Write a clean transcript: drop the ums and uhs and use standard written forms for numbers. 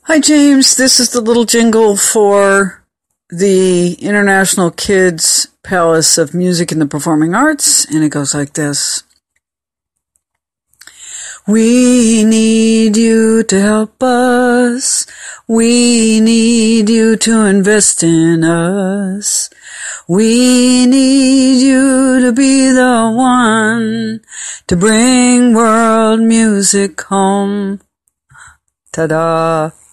Hi, James. This is the little jingle for the International Kids Palace of Music and the Performing Arts, and it goes like this. We need you to help us. We need you to invest in us. We need you to be the one to bring world music home. Ta-da!